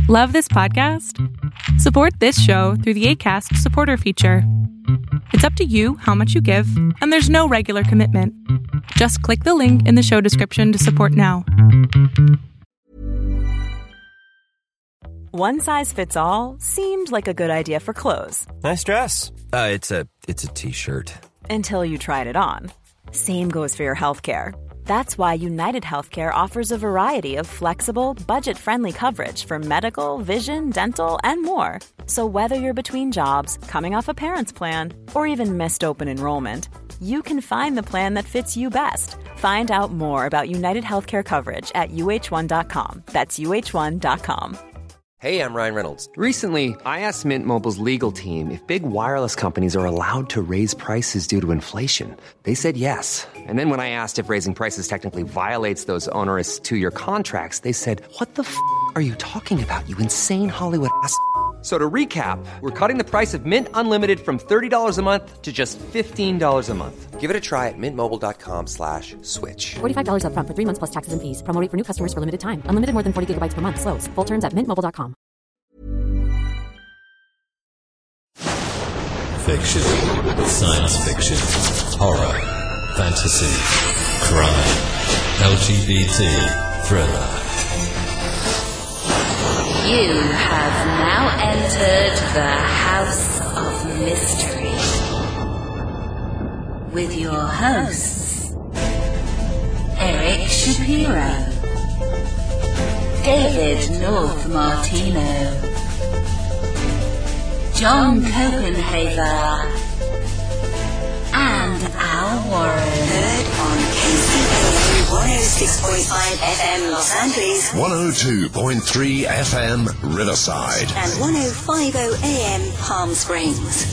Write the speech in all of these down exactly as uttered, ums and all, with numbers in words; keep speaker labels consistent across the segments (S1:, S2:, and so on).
S1: Love this podcast? Support this show through the Acast supporter feature. It's up to you how much you give, and there's no regular commitment. Just click the link in the show description to support now.
S2: One size fits all seemed like a good idea for clothes.
S3: Nice dress. Uh, it's a it's a t-shirt.
S2: Until you tried it on. Same goes for your healthcare. That's why United Healthcare offers a variety of flexible, budget-friendly coverage for medical, vision, dental, and more. So whether you're between jobs, coming off a parent's plan, or even missed open enrollment, you can find the plan that fits you best. Find out more about United Healthcare coverage at U H one dot com. That's U H one dot com.
S3: Hey, I'm Ryan Reynolds.
S4: Recently, I asked Mint Mobile's legal team if big wireless companies are allowed to raise prices due to inflation. They said yes. And then when I asked if raising prices technically violates those onerous two-year contracts, they said, what the f*** are you talking about, you insane Hollywood ass f- So to recap, we're cutting the price of Mint Unlimited from thirty dollars a month to just fifteen dollars a month.
S3: Give it a try at mintmobile.com slash switch.
S5: forty-five dollars up front for three months plus taxes and fees. Promo rate for new customers for limited time. Unlimited more than forty gigabytes per month. Slows full terms at mint mobile dot com.
S6: Fiction, science fiction, horror, fantasy, crime, L G B T, thriller.
S7: You have now entered the House of Mystery with your hosts, Eric Shapiro, David North Martino, John Copenhaver, and Al Warren.
S8: Heard on K C P one oh six point five F M Los Angeles,
S9: one oh two point three F M Riverside,
S8: and one oh five point oh A M Palm Springs.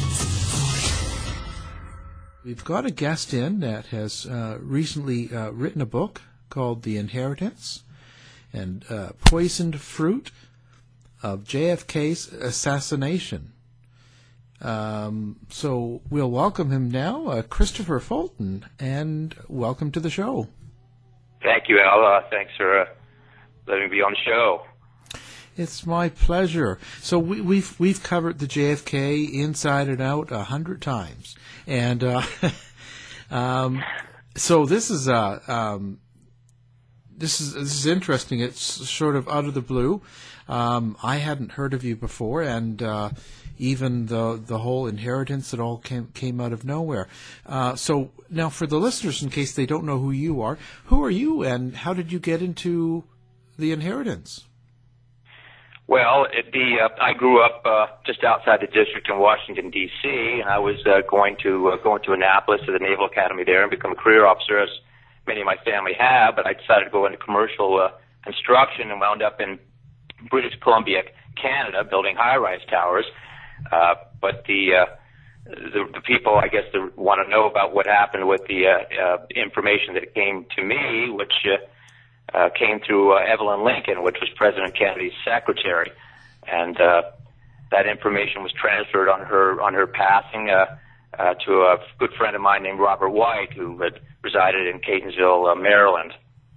S10: We've got a guest in that has uh, recently uh, written a book called The Inheritance and uh, Poisoned Fruit of J F K's Assassination. Um, so we'll welcome him now, uh, Christopher Fulton, and welcome to the show.
S11: Thank you, Al. Uh, thanks for uh, letting me be on the show.
S10: It's my pleasure. So we, we've we've covered the J F K inside and out a hundred times, and uh, um, so this is uh, um, this is this is interesting. It's sort of out of the blue. Um, I hadn't heard of you before, and uh, even the the whole inheritance, it all came came out of nowhere. Uh, so now, for the listeners, in case they don't know who you are, who are you, and how did you get into the inheritance?
S11: Well, it, the uh, I grew up uh, just outside the district in Washington D C, and I was uh, going to uh, going to Annapolis to the Naval Academy there and become a career officer, as many of my family have. But I decided to go into commercial uh, construction and wound up in British Columbia, Canada, building high-rise towers. Uh, but the, uh, the the people, I guess, that want to know about what happened with the uh, uh, information that came to me, which uh, uh, came through uh, Evelyn Lincoln, which was President Kennedy's secretary, and uh, that information was transferred on her on her passing uh, uh, to a good friend of mine named Robert White, who had resided in Catonsville, uh, Maryland.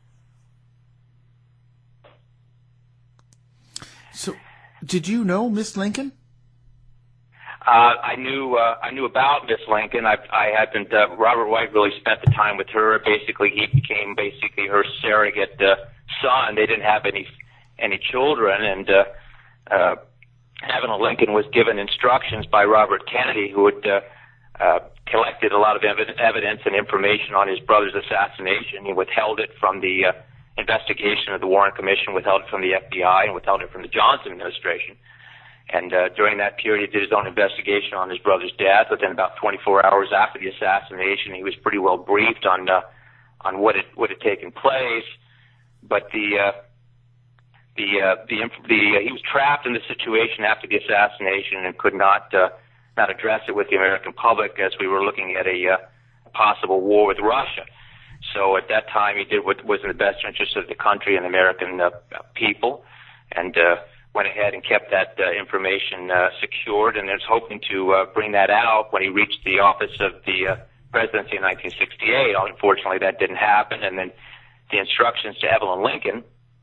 S10: So, did you know Miss Lincoln?
S11: Uh, I knew uh, I knew about Miss Lincoln. I, I hadn't. Uh, Robert White really spent the time with her. Basically, he became basically her surrogate uh, son. They didn't have any any children, and uh, uh, Evelyn Lincoln was given instructions by Robert Kennedy, who had uh, uh, collected a lot of ev- evidence and information on his brother's assassination. He withheld it from the uh, investigation of the Warren Commission, withheld it from the F B I, and withheld it from the Johnson administration. And uh, during that period, he did his own investigation on his brother's death. Within about twenty-four hours after the assassination, he was pretty well briefed on uh, on what had what had taken place. But the uh, the uh, the, the uh, he was trapped in the situation after the assassination and could not uh, not address it with the American public, as we were looking at a uh, possible war with Russia. So at that time, he did what was in the best interest of the country and the American uh, people, and uh, went ahead and kept that uh, information uh, secured, and is hoping to uh, bring that out when he reached the office of the uh, presidency in nineteen sixty-eight. Unfortunately, that didn't happen, and then the instructions to Evelyn Lincoln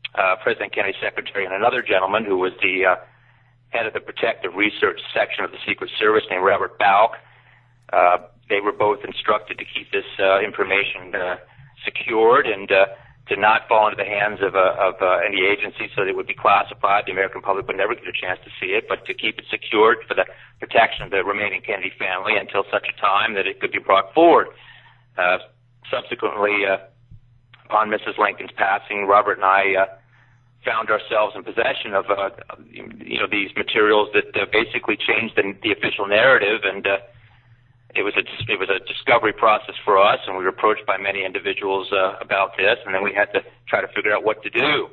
S11: uh, President Kennedy's secretary, and another gentleman who was the uh, head of the Protective Research Section of the Secret Service named Robert Bauch. Uh, they were both instructed to keep this uh, information uh, secured and uh, to not fall into the hands of, uh, of uh, any agency so that it would be classified. The American public would never get a chance to see it, but to keep it secured for the protection of the remaining Kennedy family until such a time that it could be brought forward. Uh, subsequently, uh, upon Missus Lincoln's passing, Robert and I uh, found ourselves in possession of, uh, you know, these materials that uh, basically changed the, the official narrative, and uh, it was a it was a discovery process for us, and we were approached by many individuals uh, about this, and then we had to try to figure out what to do.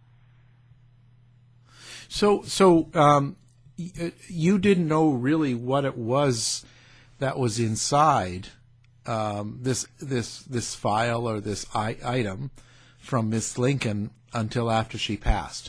S10: So, so um, you didn't know really what it was that was inside um, this this this file or this I- item from Miss Lincoln until after she passed.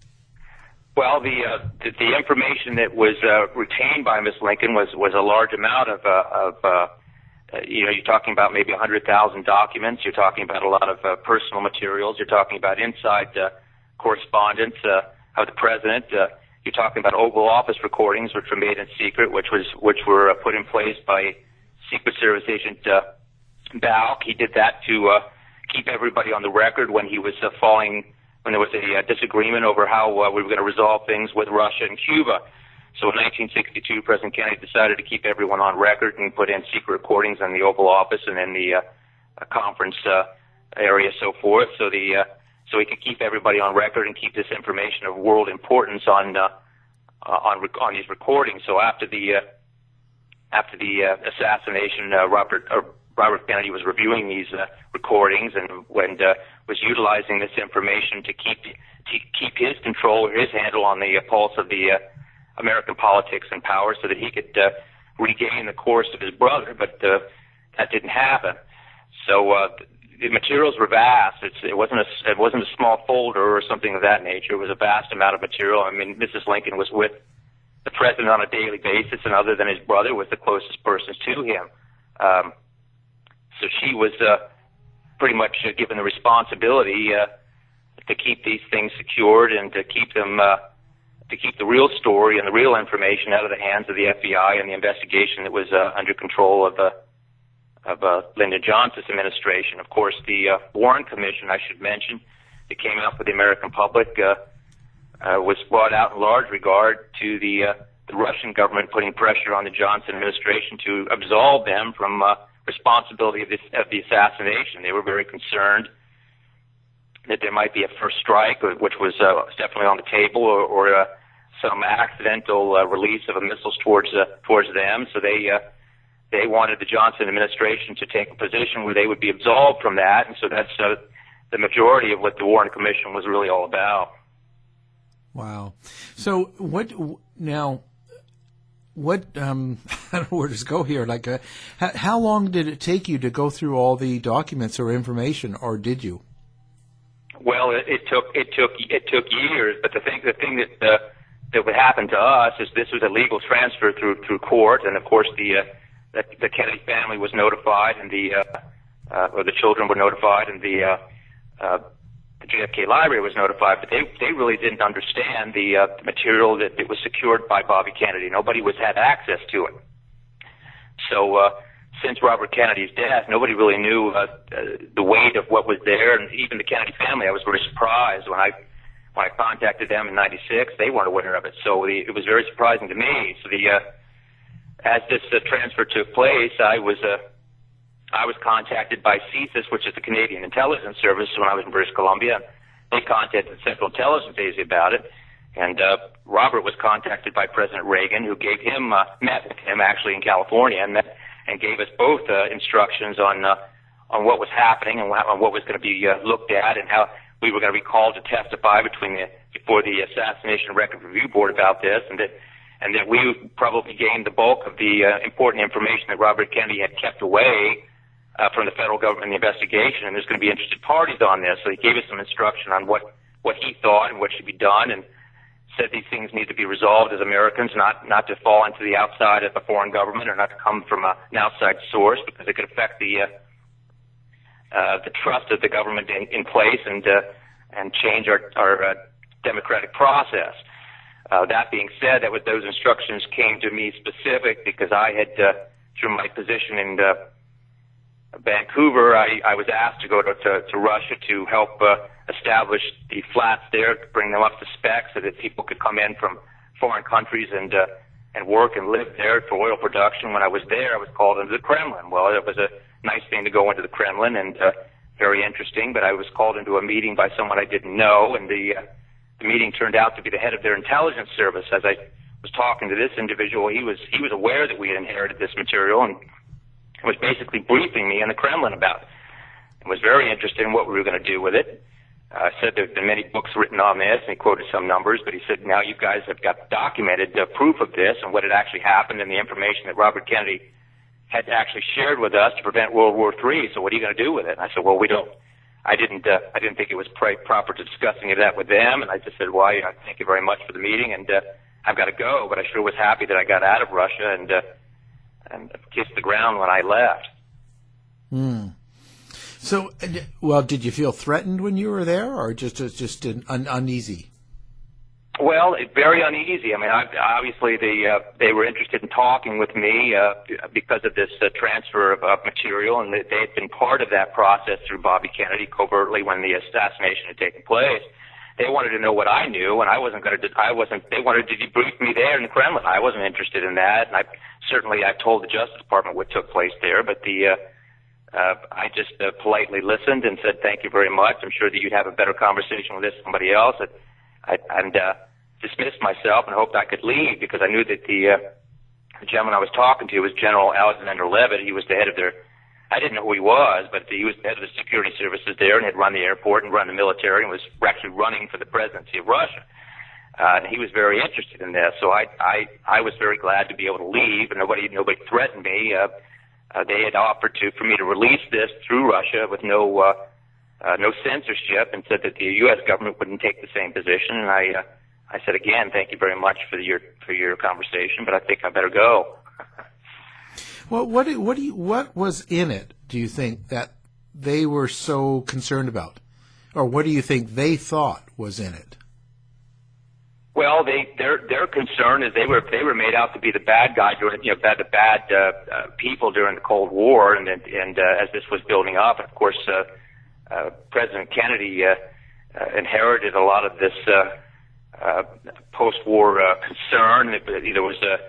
S11: Well, the, uh, the the information that was uh, retained by Miss Lincoln was was a large amount of uh, of uh, uh, you know, you're talking about maybe one hundred thousand documents. You're talking about a lot of uh, personal materials. You're talking about inside uh, correspondence uh, of the president. Uh, you're talking about Oval Office recordings, which were made in secret, which was which were uh, put in place by Secret Service agent uh, Bauch. He did that to uh, keep everybody on the record when he was uh, falling. when there was a uh, disagreement over how uh, we were going to resolve things with Russia and Cuba. So in nineteen sixty-two, President Kennedy decided to keep everyone on record and put in secret recordings in the Oval Office and in the uh, uh, conference uh, area, so forth, so the uh, so he could keep everybody on record and keep this information of world importance on uh, uh, on rec- on these recordings. So after the uh, after the uh, assassination, uh, Robert uh, Robert Kennedy was reviewing these uh, recordings and when uh, was utilizing this information to keep to keep his control or his handle on the uh, pulse of the uh, American politics and power, so that he could uh, regain the course of his brother. But uh, that didn't happen. So uh, the materials were vast. It's, it wasn't a it wasn't a small folder or something of that nature. It was a vast amount of material. I mean, Missus Lincoln was with the president on a daily basis, and other than his brother, was the closest persons to him. Um, So she was uh, pretty much uh, given the responsibility uh, to keep these things secured and to keep them, uh, to keep the real story and the real information out of the hands of the F B I and the investigation that was uh, under control of uh, of uh, Lyndon Johnson's administration. Of course, the uh, Warren Commission, I should mention, that came out for the American public, uh, uh, was brought out in large regard to the uh, the Russian government putting pressure on the Johnson administration to absolve them from uh, responsibility of, this, of the assassination. They were very concerned that there might be a first strike, which was uh, definitely on the table, or, or uh, some accidental uh, release of missiles towards uh, towards them. So they uh, they wanted the Johnson administration to take a position where they would be absolved from that, and so that's uh, the majority of what the Warren Commission was really all about.
S10: Wow. So what now? What um, I don't know where to go here. Like, uh, how, how long did it take you to go through all the documents or information, or did you?
S11: Well, it, it took it took it took years. But the thing the thing that uh, that would happen to us is this was a legal transfer through through court, and of course the uh, the, the Kennedy family was notified, and the uh, uh, or the children were notified, and the uh, uh, the J F K Library was notified, but they they really didn't understand the, uh, the material that it was secured by Bobby Kennedy. Nobody was had access to it. So uh, since Robert Kennedy's death, nobody really knew uh, uh, the weight of what was there, and even the Kennedy family. I was very surprised when I when I contacted them in ninety-six. They weren't aware of it, so the, it was very surprising to me. So the uh, as this uh, transfer took place, I was. Uh, I was contacted by CSIS, which is the Canadian Intelligence Service, when I was in British Columbia. They contacted the Central Intelligence Agency about it, and uh, Robert was contacted by President Reagan, who gave him, uh, met with him actually in California, and met, and gave us both uh, instructions on uh, on what was happening and on what was going to be uh, looked at, and how we were going to be called to testify between the before the Assassination Record Review Board about this, and that and that we probably gained the bulk of the uh, important information that Robert Kennedy had kept away Uh, from the federal government in the investigation, and there's going to be interested parties on this. So he gave us some instruction on what, what he thought and what should be done, and said these things need to be resolved as Americans, not not to fall into the outside of a foreign government, or not to come from a, an outside source, because it could affect the uh, uh, the trust of the government in, in place, and uh, and change our, our uh, democratic process. Uh, that being said, that was, those instructions came to me specific because I had, uh, through my position in uh, Vancouver, I, I was asked to go to, to, to Russia to help uh, establish the flats there, to bring them up to spec so that people could come in from foreign countries and uh, and work and live there for oil production. When I was there, I was called into the Kremlin. Well, it was a nice thing to go into the Kremlin and uh, very interesting, but I was called into a meeting by someone I didn't know, and the, uh, the meeting turned out to be the head of their intelligence service. As I was talking to this individual, he was he was aware that we had inherited this material and was basically briefing me in the Kremlin about it. It was very interested in what we were going to do with it. I uh, said there have been many books written on this, and he quoted some numbers, but he said, now you guys have got documented uh, proof of this and what had actually happened and the information that Robert Kennedy had actually shared with us to prevent World War Three. So what are you going to do with it? And I said, well, we don't, I didn't, uh, I didn't think it was pr- proper to discussing that with them. And I just said, well, you know, thank you very much for the meeting, and uh, I've got to go. But I sure was happy that I got out of Russia and, uh, and kissed the ground when I left.
S10: Hmm. So, well, did you feel threatened when you were there, or just just un- uneasy?
S11: Well, it, very uneasy. I mean, I, obviously they uh, they were interested in talking with me uh, because of this uh, transfer of, of material, and they, they had been part of that process through Bobby Kennedy covertly when the assassination had taken place. They wanted to know what I knew, and I wasn't going to. I wasn't. They wanted to debrief me there in the Kremlin. I wasn't interested in that, and I certainly I told the Justice Department what took place there, but the. Uh, Uh, I just uh, politely listened and said, thank you very much. I'm sure that you'd have a better conversation with this somebody else. And, I, and uh, dismissed myself and hoped I could leave because I knew that the, uh, the gentleman I was talking to was General Alexander Levitt. He was the head of their, I didn't know who he was, but he was the head of the security services there and had run the airport and run the military and was actually running for the presidency of Russia. Uh, and he was very interested in this. So I, I, I was very glad to be able to leave, and nobody, nobody threatened me. Uh, Uh, they had offered to for me to release this through Russia with no uh, uh, no censorship, and said that the U S government wouldn't take the same position. And I uh, I said again, thank you very much for your for your conversation, but I think I better go.
S10: Well, what do, what do you, what was in it? Do you think that they were so concerned about, or what do you think they thought was in it?
S11: Well, they their their concern is they were they were made out to be the bad guy during you know bad the bad uh, uh, people during the Cold War, and and uh, as this was building up, of course, uh, uh, President Kennedy uh, uh, inherited a lot of this uh, uh, post-war uh, concern. There was a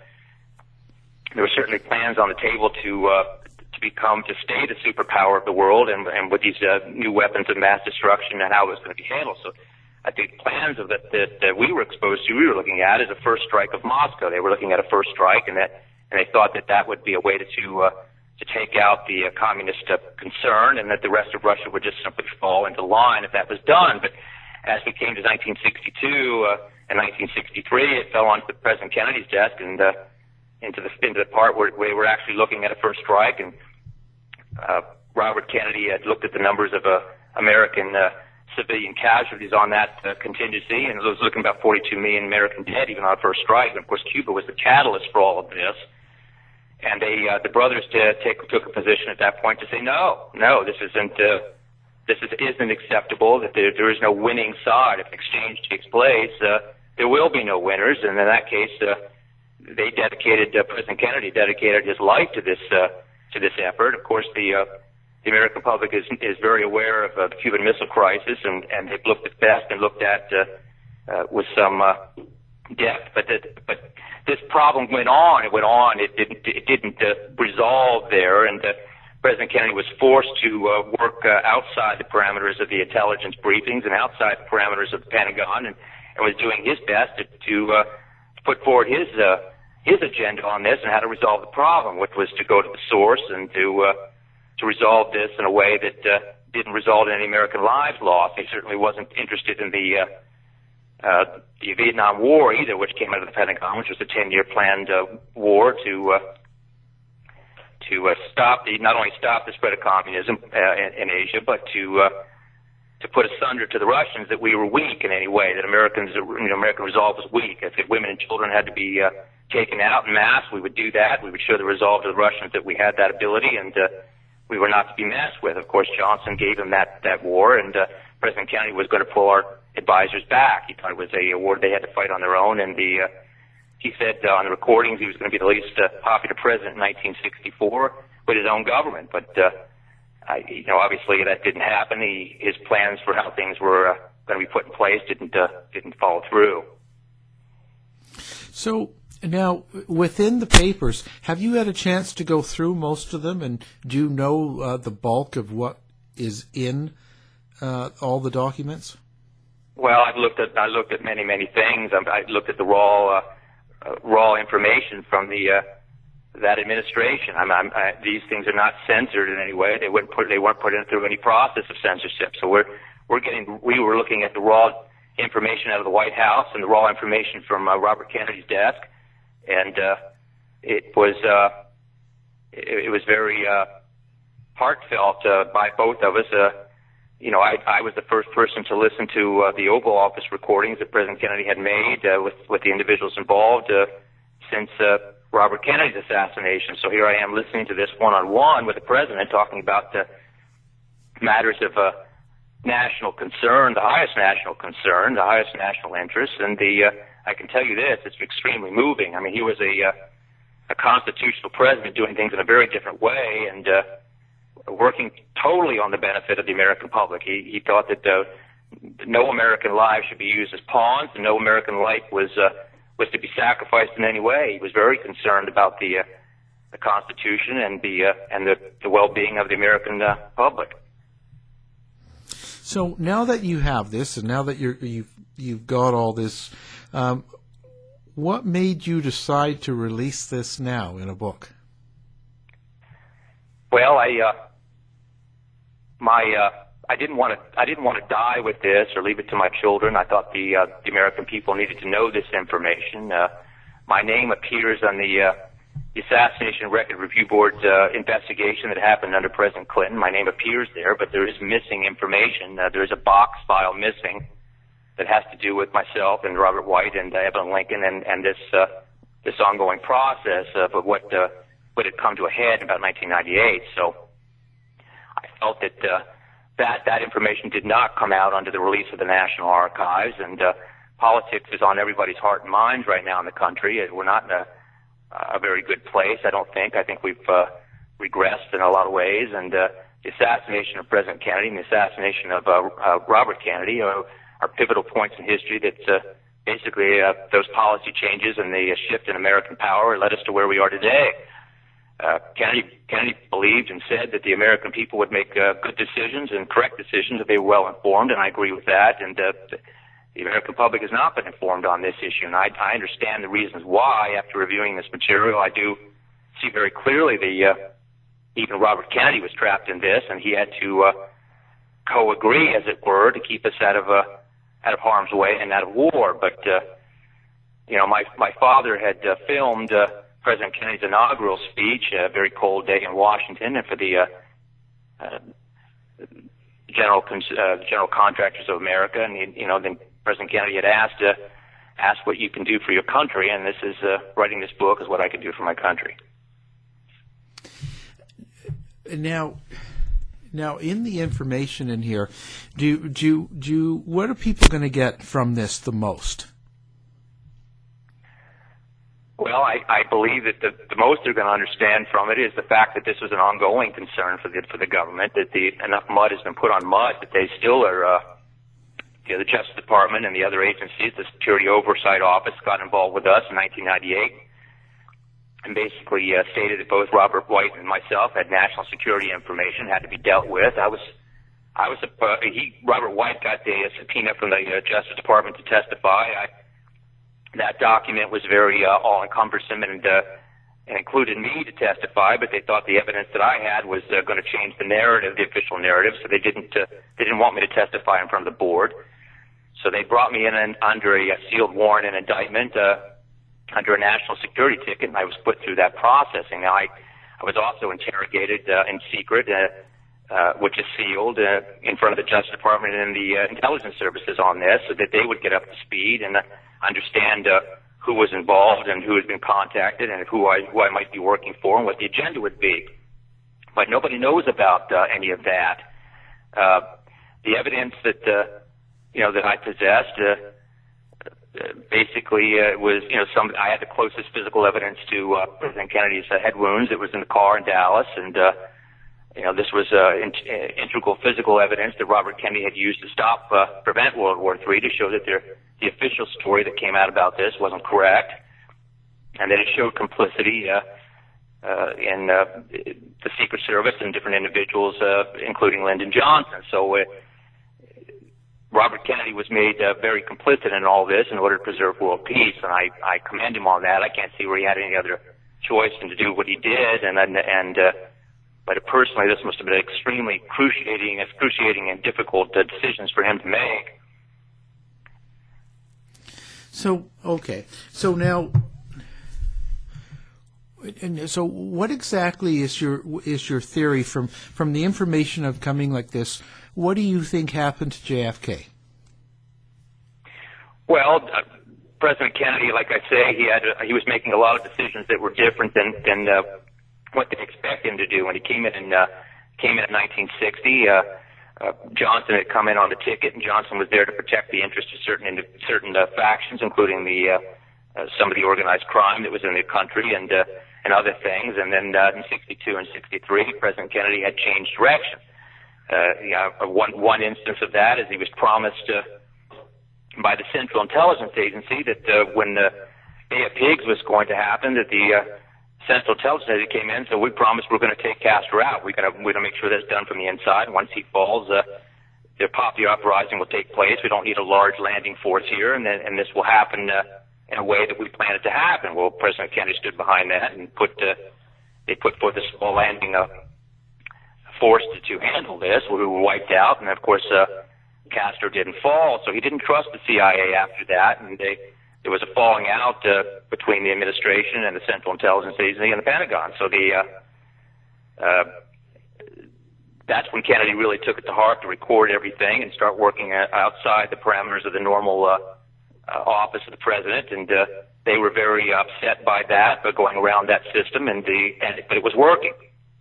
S11: there were certainly plans on the table to uh, to become to stay the superpower of the world, and and with these uh, new weapons of mass destruction and how it was going to be handled. So I think plans of that, that that we were exposed to, we were looking at is a first strike of Moscow. They were looking at a first strike, and that and they thought that that would be a way to to, uh, to take out the uh, communist uh, concern, and that the rest of Russia would just simply fall into line if that was done. But as we came to nineteen sixty-two uh, and nineteen sixty-three, it fell onto President Kennedy's desk and uh, into the into the part where we were actually looking at a first strike, and uh, Robert Kennedy had looked at the numbers of uh, American uh, civilian casualties on that uh, contingency, and it was looking about forty-two million American dead even on first strike. And of course, Cuba was the catalyst for all of this. And they, uh, the brothers to take, took a position at that point to say, no, no, this isn't, uh, this is, isn't acceptable. That there, there is no winning side. If exchange takes place, uh, there will be no winners. And in that case, uh, they dedicated uh, President Kennedy dedicated his life to this uh, to this effort. Of course, the uh, The American public is is very aware of uh, the Cuban Missile Crisis, and, and they've looked at best and looked at uh, uh, with some uh, depth. But that, but this problem went on. It went on. It didn't it didn't uh, resolve there, and uh, President Kennedy was forced to uh, work uh, outside the parameters of the intelligence briefings and outside the parameters of the Pentagon, and, and was doing his best to, to uh, put forward his uh, his agenda on this and how to resolve the problem, which was to go to the source and to uh, to resolve this in a way that uh, didn't result in any American lives lost. He certainly wasn't interested in the uh, uh, the Vietnam War either, which came out of the Pentagon, which was a ten-year planned uh, war to uh, to uh, stop the not only stop the spread of communism uh, in, in Asia, but to uh, to put asunder to the Russians that we were weak in any way, that Americans, you know, American resolve was weak. If women and children had to be uh, taken out en masse, we would do that. We would show the resolve to the Russians that we had that ability, and uh, we were not to be messed with. Of course, Johnson gave him that, that war, and uh, President Kennedy was going to pull our advisors back. He thought it was a war they had to fight on their own, and the uh, he said uh, on the recordings he was going to be the least uh, popular president in nineteen sixty-four with his own government. But uh, I, you know, obviously that didn't happen. He, his plans for how things were uh, going to be put in place didn't uh, didn't follow through.
S10: So now, within the papers, have you had a chance to go through most of them, and do you know uh, the bulk of what is in uh, all the documents?
S11: Well, I've looked at I looked at many many things. I, I looked at the raw uh, uh, raw information from the uh, that administration. I'm, I'm, I, these things are not censored in any way. They weren't put they weren't put in through any process of censorship. So we're we're getting we were looking at the raw information out of the White House and the raw information from uh, Robert Kennedy's desk, and uh, it was uh, it, it was very uh, heartfelt uh, by both of us. Uh, You know, I, I was the first person to listen to uh, the Oval Office recordings that President Kennedy had made uh, with, with the individuals involved uh, since uh, Robert Kennedy's assassination. So here I am listening to this one-on-one with the President talking about uh, matters of uh, national concern, the highest national concern, the highest national interest. And the uh, I can tell you this, it's extremely moving. I mean, he was a, uh, a constitutional president doing things in a very different way, and uh, working totally on the benefit of the American public. He, he thought that uh, no American life should be used as pawns, and no American life was uh, was to be sacrificed in any way. He was very concerned about the uh, the Constitution and the uh, and the, the well-being of the American uh, public.
S10: So now that you have this, and now that you're, you've you've got all this, um, what made you decide to release this now in a book?
S11: Well, I. Uh, My, uh, I didn't want to. I didn't want to die with this or leave it to my children. I thought the uh, the American people needed to know this information. Uh, my name appears on the, uh, the Assassination Record Review Board's uh, investigation that happened under President Clinton. My name appears there, but there is missing information. Uh, there is a box file missing that has to do with myself and Robert White and uh, Evelyn Lincoln and and this uh, this ongoing process of what uh, what had come to a head in about nineteen ninety-eight. So I felt that uh, that that information did not come out under the release of the National Archives, and uh, politics is on everybody's heart and minds right now in the country. We're not in a, a very good place, I don't think. I think we've uh, regressed in a lot of ways, and uh, the assassination of President Kennedy and the assassination of uh, uh, Robert Kennedy are, are pivotal points in history that uh, basically uh, those policy changes and the uh, shift in American power led us to where we are today. Uh, Kennedy, Kennedy believed and said that the American people would make uh, good decisions and correct decisions if they were well informed, and I agree with that. And uh, the American public has not been informed on this issue, and I, I understand the reasons why. After reviewing this material, I do see very clearly the uh, even Robert Kennedy was trapped in this, and he had to uh, co-agree, as it were, to keep us out of uh, out of harm's way and out of war. But uh, you know, my my father had uh, filmed Uh, President Kennedy's inaugural speech, a very cold day in Washington, and for the uh, uh, general cons- uh, general contractors of America. And you know, then President Kennedy had asked, uh, asked what you can do for your country, and this is uh, writing this book is what I can do for my country.
S10: Now, now in the information in here, do do do what are people going to get from this the most?
S11: Well, I, I believe that the, the most they're going to understand from it is the fact that this was an ongoing concern for the for the government, that the enough mud has been put on mud that they still are, uh, you know, the Justice Department and the other agencies, the Security Oversight Office got involved with us in nineteen ninety-eight and basically uh, stated that both Robert White and myself had national security information, had to be dealt with. I was, I was, uh, he, Robert White got the subpoena from the uh, Justice Department to testify. I, That document was very uh, all-encompassing and, uh, and included me to testify, but they thought the evidence that I had was uh, going to change the narrative, the official narrative, so they didn't uh, they didn't want me to testify in front of the board. So they brought me in and, under a, a sealed warrant and indictment uh, under a national security ticket, and I was put through that processing. Now, I, I was also interrogated uh, in secret, uh, uh, which is sealed, uh, in front of the Justice Department and the uh, intelligence services on this, so that they would get up to speed and uh, understand uh, who was involved and who had been contacted and who I who I might be working for and what the agenda would be. But nobody knows about uh, any of that. Uh, the evidence that uh, you know that I possessed. Uh, Uh, basically, uh, it was, you know, some, I had the closest physical evidence to uh, President Kennedy's uh, head wounds. It was in the car in Dallas, and, uh, you know, this was uh, in, uh, integral physical evidence that Robert Kennedy had used to stop, uh, prevent World War Three, to show that there, the official story that came out about this wasn't correct, and that it showed complicity uh, uh, in uh, the Secret Service and different individuals, uh, including Lyndon Johnson. So uh, Robert Kennedy was made uh, very complicit in all this in order to preserve world peace, and I, I commend him on that. I can't see where he had any other choice than to do what he did, and and, and uh, but personally, this must have been extremely excruciating, excruciating and difficult uh, decisions for him to make.
S10: So okay, so now, and so what exactly is your is your theory from from the information of coming like this? What do you think happened to J F K?
S11: Well, uh, President Kennedy, like I say, he had uh, he was making a lot of decisions that were different than than uh, what they expect him to do. When he came in, in uh, came in in nineteen sixty, uh, uh, Johnson had come in on the ticket, and Johnson was there to protect the interests of certain certain uh, factions, including the uh, uh, some of the organized crime that was in the country, and uh, and other things. And then uh, in sixty-two and sixty-three, President Kennedy had changed direction. Uh, yeah, one one instance of that is he was promised uh, by the Central Intelligence Agency that uh, when the Bay of Pigs was going to happen, that the uh, Central Intelligence Agency came in, so we promised we're going to take Castro out. We're going to we're going to make sure that's done from the inside. Once he falls, uh, the popular uprising will take place. We don't need a large landing force here, and then, and this will happen uh, in a way that we planned it to happen. Well, President Kennedy stood behind that and put uh, they put forth a small landing uh, force to, to handle this. We were wiped out, and of course, uh, Castro didn't fall, so he didn't trust the C I A after that, and they, there was a falling out uh, between the administration and the Central Intelligence Agency and the Pentagon. So the uh, uh, that's when Kennedy really took it to heart to record everything and start working outside the parameters of the normal uh, uh, office of the president, and uh, they were very upset by that, but going around that system, and the and but it was working.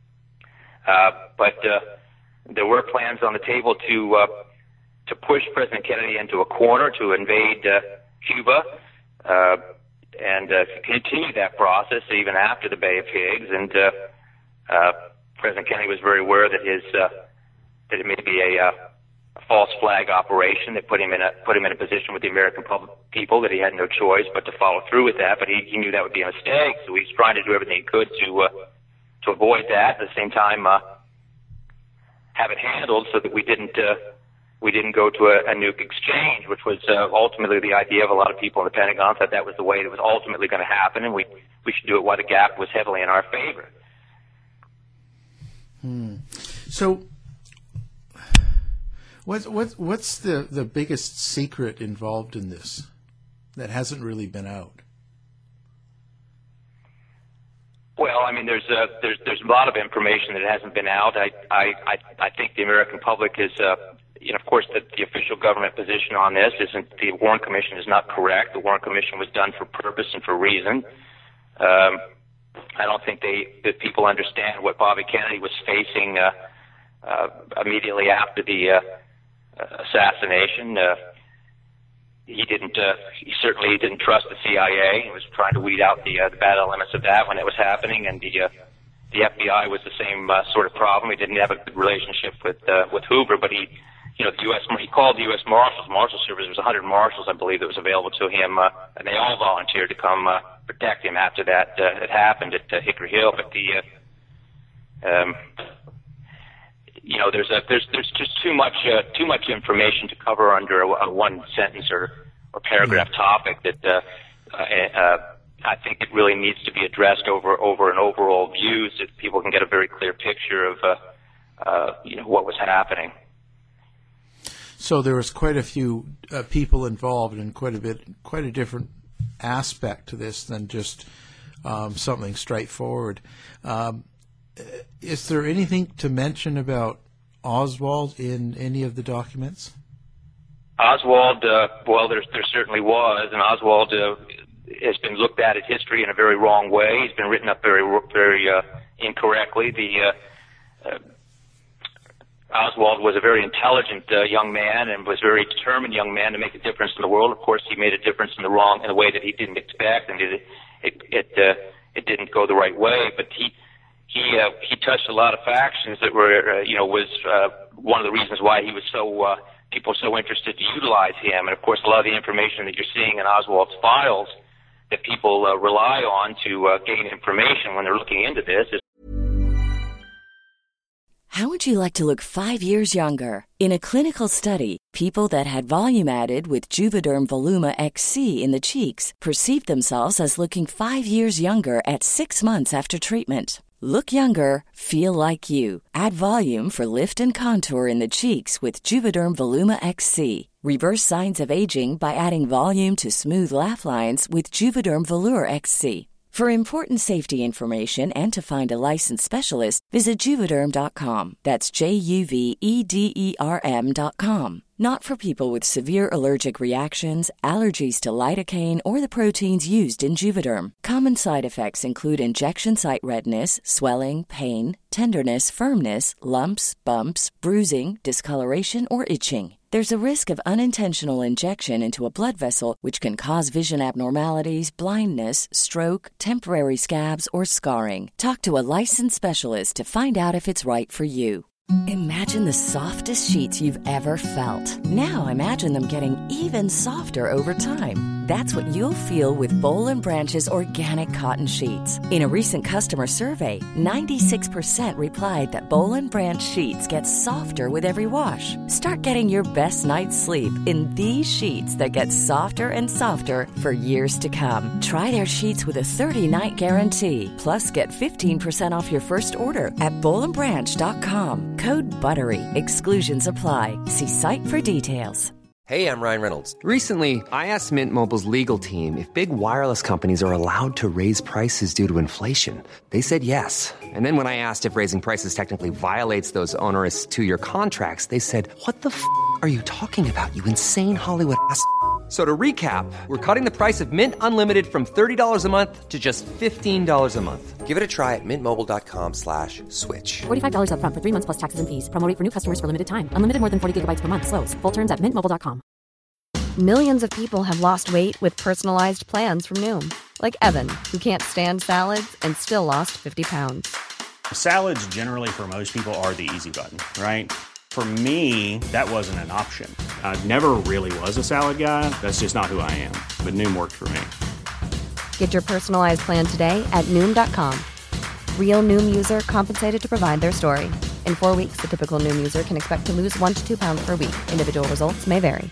S11: Uh, but uh, there were plans on the table to uh, to push President Kennedy into a corner, to invade uh, Cuba, uh, and uh, continue that process even after the Bay of Pigs. And uh, uh, President Kennedy was very aware that his uh, that it may be a, uh, a false flag operation that put him in a put him in a position with the American public people that he had no choice but to follow through with that. But he, he knew that would be a mistake, so he's trying to do everything he could to. Uh, to avoid that, at the same time uh, have it handled so that we didn't uh, we didn't go to a, a nuke exchange, which was uh, ultimately the idea of a lot of people in the Pentagon. Thought that was the way that was ultimately going to happen, and we, we should do it while the gap was heavily in our favor.
S10: Hmm. So what's, what's, what's the, the biggest secret involved in this that hasn't really been out?
S11: Well, I mean, there's uh, there's there's a lot of information that hasn't been out. I I I, I think the American public is, uh, you know, of course, the, the official government position on this isn't. The Warren Commission is not correct. The Warren Commission was done for purpose and for reason. Um, I don't think they that people understand what Bobby Kennedy was facing uh, uh, immediately after the uh, assassination. Uh, He didn't. Uh, he certainly didn't trust the C I A. He was trying to weed out the, uh, the bad elements of that when it was happening, and the uh, the F B I was the same uh, sort of problem. He didn't have a good relationship with uh, with Hoover, but he, you know, the U S he called the U S Marshals. Marshal Service. There was one hundred marshals, I believe, that was available to him, uh, and they all volunteered to come uh, protect him after that uh, had happened at uh, Hickory Hill. But the uh, um, you know, there's a there's there's just too much uh, too much information to cover under a, a one sentence or or paragraph topic that uh, uh, uh, I think it really needs to be addressed over over an overall view so that people can get a very clear picture of uh, uh, you know what was happening.
S10: So there was quite a few uh, people involved and quite a bit quite a different aspect to this than just um, something straightforward. Um, Is there anything to mention about Oswald in any of the documents?
S11: Oswald, uh, well, there, there certainly was, and Oswald uh, has been looked at in history in a very wrong way. He's been written up very, very uh, incorrectly. The uh, uh, Oswald was a very intelligent uh, young man and was a very determined young man to make a difference in the world. Of course, he made a difference in the wrong in a way that he didn't expect, and it it it, uh, it didn't go the right way. But he he uh, he touched a lot of factions that were uh, you know was uh, one of the reasons why he was so uh, people so interested to utilize him. And of course, a lot of the information that you're seeing in Oswald's files that people uh, rely on to uh, gain information when they're looking into this is.
S12: How would you like to look five years younger? In a clinical study, people that had volume added with Juvederm Voluma X C in the cheeks perceived themselves as looking five years younger at six months after treatment. Look younger, feel like you. Add volume for lift and contour in the cheeks with Juvederm Voluma X C. Reverse signs of aging by adding volume to smooth laugh lines with Juvederm Volure X C. For important safety information and to find a licensed specialist, visit Juvederm dot com. That's J U V E D E R M dot com. Not for people with severe allergic reactions, allergies to lidocaine, or the proteins used in Juvederm. Common side effects include injection site redness, swelling, pain, tenderness, firmness, lumps, bumps, bruising, discoloration, or itching. There's a risk of unintentional injection into a blood vessel, which can cause vision abnormalities, blindness, stroke, temporary scabs, or scarring. Talk to a licensed specialist to find out if it's right for you. Imagine the softest sheets you've ever felt. Now imagine them getting even softer over time. That's what you'll feel with Boll and Branch's organic cotton sheets. In a recent customer survey, ninety-six percent replied that Boll and Branch sheets get softer with every wash. Start getting your best night's sleep in these sheets that get softer and softer for years to come. Try their sheets with a thirty-night guarantee. Plus, get fifteen percent off your first order at boll and branch dot com. Code BUTTERY. Exclusions apply. See site for details.
S3: Hey, I'm Ryan Reynolds. Recently, I asked Mint Mobile's legal team if big wireless companies are allowed to raise prices due to inflation. They said yes. And then when I asked if raising prices technically violates those onerous two-year contracts, they said, what the f*** are you talking about, you insane Hollywood ass f- So to recap, we're cutting the price of Mint Unlimited from thirty dollars a month to just fifteen dollars a month. Give it a try at mintmobile.com slash switch.
S5: forty-five dollars up front for three months plus taxes and fees. Promo rate for new customers for limited time. Unlimited more than forty gigabytes per month. Slows full terms at mint mobile dot com.
S13: Millions of people have lost weight with personalized plans from Noom. Like Evan, who can't stand salads and still lost fifty pounds.
S14: Salads generally for most people are the easy button, right? For me, that wasn't an option. I never really was a salad guy. That's just not who I am. But Noom worked for me.
S13: Get your personalized plan today at Noom dot com. Real Noom user compensated to provide their story. In four weeks, the typical Noom user can expect to lose one to two pounds per week. Individual results may vary.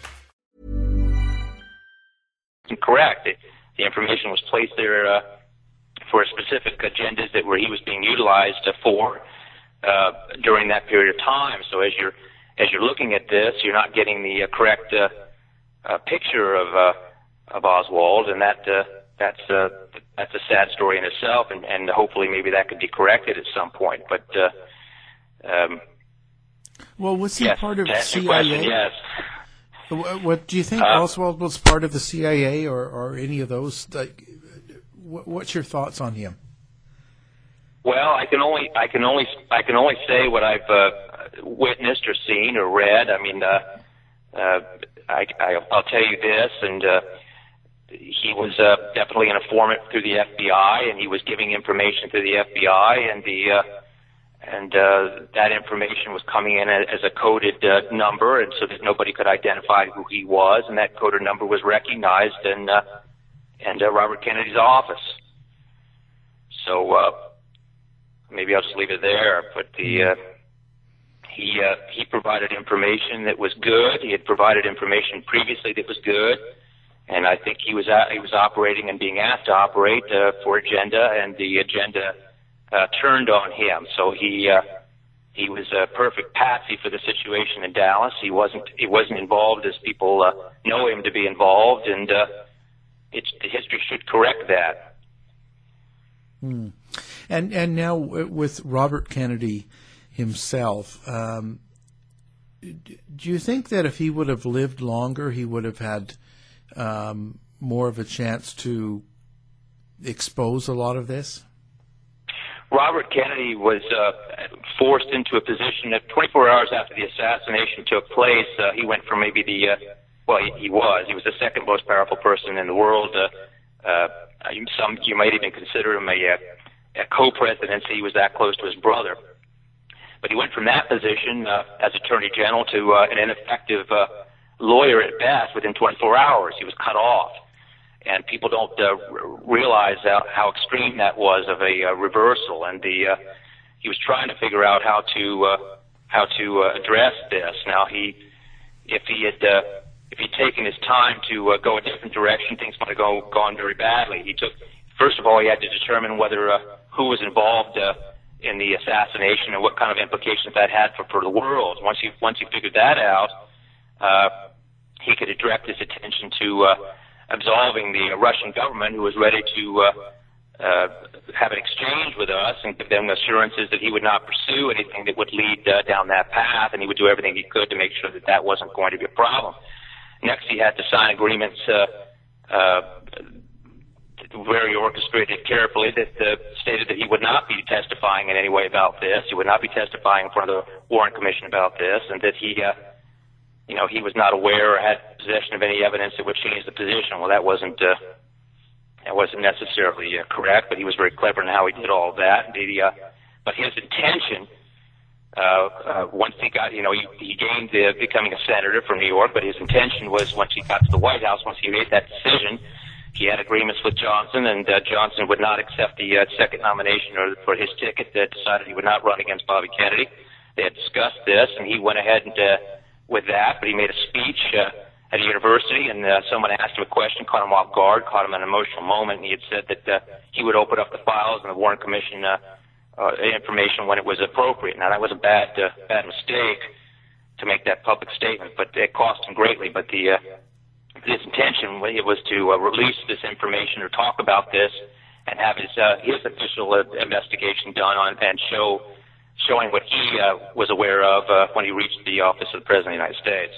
S11: Correct. It, the information was placed there uh, for specific agendas that were he was being utilized uh, for. Uh, during that period of time. So as you're as you're looking at this, you're not getting the uh, correct uh, uh, picture of uh, of Oswald, and that uh, that's uh, that's a sad story in itself. And, and hopefully, maybe that could be corrected at some point. But uh, um,
S10: well, was he
S11: yes,
S10: part of
S11: to answer
S10: C
S11: your
S10: I A?
S11: question, yes.
S10: What, what do you think?
S11: Uh,
S10: Oswald was part of the C I A or, or any of those? Like, what, what's your thoughts on him?
S11: Well, I can only I can only I can only say what I've uh, witnessed or seen or read. I mean, uh, uh, I, I I'll tell you this, and uh, he was uh, definitely an informant through the F B I, and he was giving information to the F B I, and the uh, and uh, that information was coming in as a coded uh, number, and so that nobody could identify who he was, and that coded number was recognized in uh, in uh, Robert Kennedy's office. So. Uh, Maybe I'll just leave it there. But the uh, he uh, he provided information that was good. He had provided information previously that was good, and I think he was at, he was operating and being asked to operate uh, for agenda, and the agenda uh, turned on him. So he uh, he was a perfect patsy for the situation in Dallas. He wasn't he wasn't involved as people uh, know him to be involved, and uh, it's the history should correct that.
S10: Hmm. And and now with Robert Kennedy himself, um, do you think that if he would have lived longer, he would have had um, more of a chance to expose a lot of this?
S11: Robert Kennedy was uh, forced into a position that twenty-four hours after the assassination took place, uh, he went from maybe the, uh, well, he, he was, he was the second most powerful person in the world. Uh, uh, some, you might even consider him a, a co-presidency. He was that close to his brother. But he went from that position uh, as Attorney General to uh, an ineffective uh, lawyer at best within twenty-four hours. He was cut off. And people don't uh, r- realize how, how extreme that was of a uh, reversal. And the uh, he was trying to figure out how to uh, how to uh, address this. Now, he if he had uh, if he'd taken his time to uh, go a different direction, things might have go, gone very badly. He took first of all, he had to determine whether uh, who was involved uh, in the assassination and what kind of implications that had for, for the world. Once he once he figured that out, uh, he could direct his attention to uh, absolving the Russian government, who was ready to uh, uh, have an exchange with us and give them assurances that he would not pursue anything that would lead uh, down that path, and he would do everything he could to make sure that that wasn't going to be a problem. Next, he had to sign agreements uh, uh, very orchestrated carefully that uh, stated that he would not be testifying in any way about this. He would not be testifying in front of the Warren Commission about this, and that he uh, you know, he was not aware or had possession of any evidence that would change the position. Well, that wasn't uh, that wasn't necessarily uh, correct, but he was very clever in how he did all of that. The, uh, but his intention, uh, uh, once he got, you know, he, he gained uh, becoming a senator from New York, but his intention was once he got to the White House, once he made that decision, he had agreements with Johnson, and uh, Johnson would not accept the uh, second nomination or for his ticket. Uh, decided he would not run against Bobby Kennedy. They had discussed this, and he went ahead and uh, with that, but he made a speech uh, at a university, and uh, someone asked him a question, caught him off guard, caught him in an emotional moment, and he had said that uh, he would open up the files and the Warren Commission uh, uh, information when it was appropriate. Now, that was a bad uh, bad mistake to make that public statement, but it cost him greatly. But the uh, his intention it was to uh, release this information or talk about this and have his uh, his official uh, investigation done on and show showing what he uh, was aware of uh, when he reached the office of the President of the United States.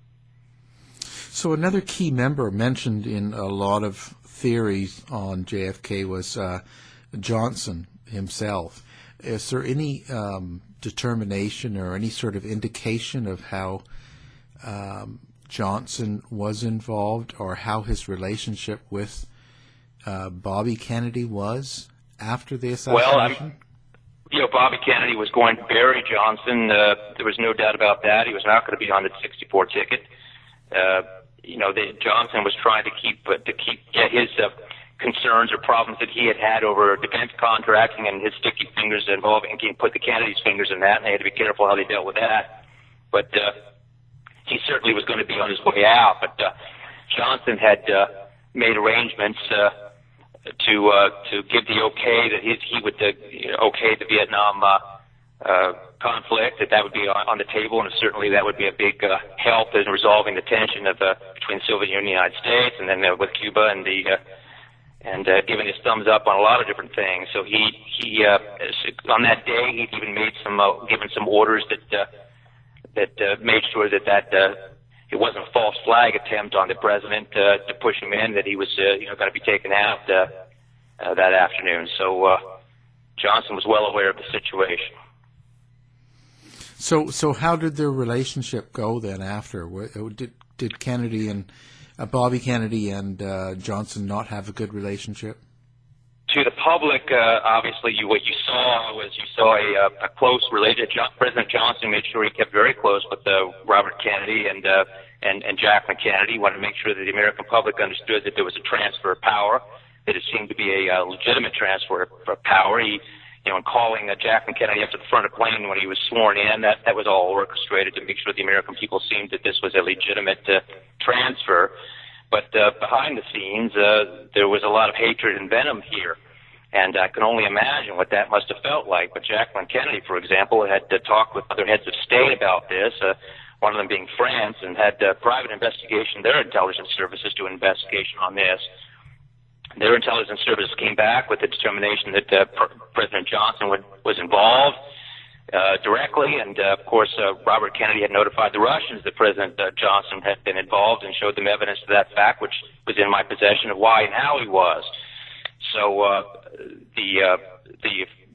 S10: So another key member mentioned in a lot of theories on J F K was uh, Johnson himself. Is there any um, determination or any sort of indication of how um, Johnson was involved or how his relationship with uh, Bobby Kennedy was after the assassination?
S11: Well, I'm You know, Bobby Kennedy was going to bury Johnson. Uh, there was no doubt about that. He was not going to be on the sixty-four ticket. Uh, you know, the, Johnson was trying to keep uh, to keep get his uh, concerns or problems that he had had over defense contracting and his sticky fingers involving and put the Kennedy's fingers in that, and they had to be careful how they dealt with that. But uh, he certainly was going to be on his way out. But uh, Johnson had uh, made arrangements. Uh, to uh, to give the okay that he, he would uh, okay the Vietnam uh, uh, conflict, that that would be on, on the table, and certainly that would be a big uh, help in resolving the tension of uh, between the Soviet Union and the United States, and then uh, with Cuba, and the uh, and uh, giving his thumbs up on a lot of different things. So he he uh, on that day he even made some uh, given some orders that uh, that uh, made sure that that. Uh, It wasn't a false flag attempt on the president uh, to push him in, that he was, uh, you know, going to be taken out uh, uh, that afternoon. So uh, Johnson was well aware of the situation.
S10: So, so how did their relationship go then after? Did did Kennedy and uh, Bobby Kennedy and uh, Johnson not have a good relationship?
S11: To the public, uh, obviously, you, what you saw was you saw a, a close relationship. John, President Johnson made sure he kept very close with uh, Robert Kennedy and, uh, and and Jacqueline Kennedy. He wanted to make sure that the American public understood that there was a transfer of power, that it seemed to be a uh, legitimate transfer of power. He, you know, in calling uh, Jacqueline Kennedy up to the front of the plane when he was sworn in, that that was all orchestrated to make sure the American people seemed that this was a legitimate uh, transfer. But uh, behind the scenes, uh, there was a lot of hatred and venom here. And I can only imagine what that must have felt like. But Jacqueline Kennedy, for example, had uh, talked with other heads of state about this, uh, one of them being France, and had uh, private investigation, their intelligence services do an investigation on this. Their intelligence services came back with the determination that uh, Pr- President Johnson would, was involved uh, directly. And, uh, of course, uh, Robert Kennedy had notified the Russians that President uh, Johnson had been involved and showed them evidence to that fact, which was in my possession of why and how he was. So uh, the uh, the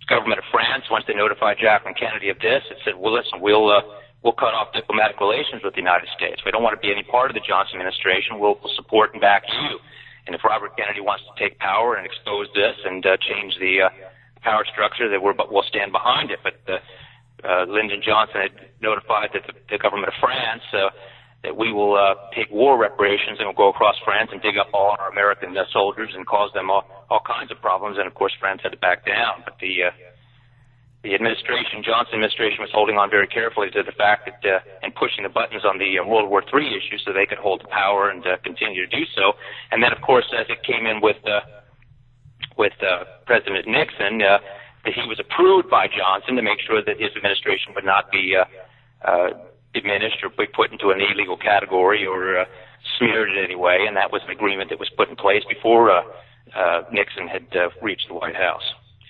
S11: government of France, once they notified Jacqueline Kennedy of this, it said, well, listen, we'll uh, we'll cut off diplomatic relations with the United States. We don't want to be any part of the Johnson administration. We'll, we'll support and back you. And if Robert Kennedy wants to take power and expose this and uh, change the uh, power structure, that we're, we'll stand behind it. But uh, uh, Lyndon Johnson had notified that the, the government of France uh, that we will uh, take war reparations and we'll go across France and dig up all our American uh, soldiers and cause them all, all kinds of problems. And, of course, France had to back down. But the uh, the administration, Johnson administration, was holding on very carefully to the fact that uh, and pushing the buttons on the uh, World War Three issue so they could hold the power and uh, continue to do so. And then, of course, as it came in with uh, with uh, President Nixon, uh, that he was approved by Johnson to make sure that his administration would not be uh, uh, diminished or be put into an illegal category or uh, smeared in any way. And that was an agreement that was put in place before uh, uh, Nixon had uh, reached the White House.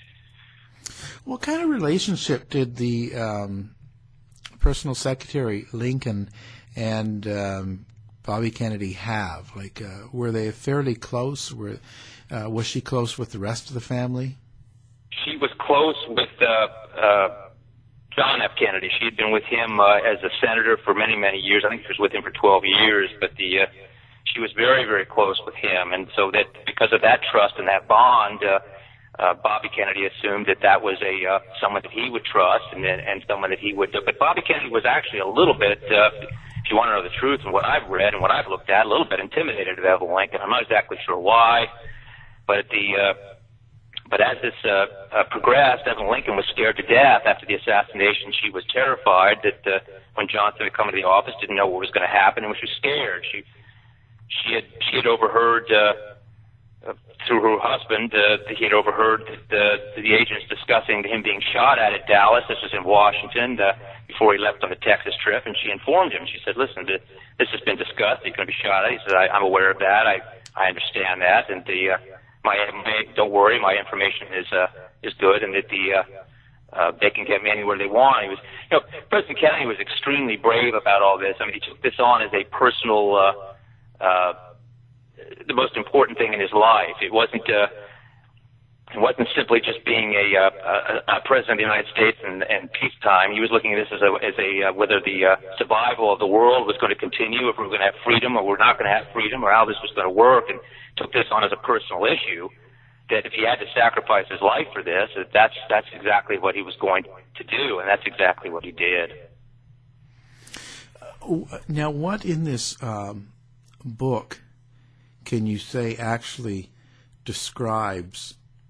S10: What kind of relationship did the um, personal secretary Lincoln and um, Bobby Kennedy have? Like, uh, were they fairly close? Were uh, was she close with the rest of the family?
S11: She was close with uh, uh, John F. Kennedy. She had been with him uh, as a senator for many, many years. I think she was with him for twelve years. But the uh, she was very, very close with him, and so that because of that trust and that bond. Uh, Uh, Bobby Kennedy assumed that that was a uh, someone that he would trust and and someone that he would. Uh, but Bobby Kennedy was actually a little bit, uh, if you want to know the truth, and what I've read and what I've looked at, a little bit intimidated of Evelyn Lincoln. I'm not exactly sure why, but the uh, but as this uh, uh, progressed, Evelyn Lincoln was scared to death after the assassination. She was terrified that uh, when Johnson had come into the office, didn't know what was going to happen, and was just scared. She she had she had overheard. Uh, Uh, through her husband, uh, he had overheard the, the agents discussing him being shot at at Dallas. This was in Washington uh, before he left on the Texas trip, and she informed him. She said, listen, this has been discussed. He's going to be shot at. He said, I, I'm aware of that. I, I understand that. And the, uh, my, my, don't worry, my information is, uh, is good, and that the, uh, uh, they can get me anywhere they want. He was, you know, President Kennedy was extremely brave about all this. I mean, he took this on as a personal, uh, uh, the most important thing in his life. It wasn't uh, it wasn't simply just being a, uh, a, a president of the United States and, and peacetime. He was looking at this as a, as a uh, whether the uh, survival of the world was going to continue, if we were going to have freedom or we're not going to have freedom, or how this was going to work, and took this on as a personal issue. That if he had to sacrifice his life for this, that that's that's exactly what he was going to do, and that's exactly what he did.
S10: Now, what in this um, book can you say actually describes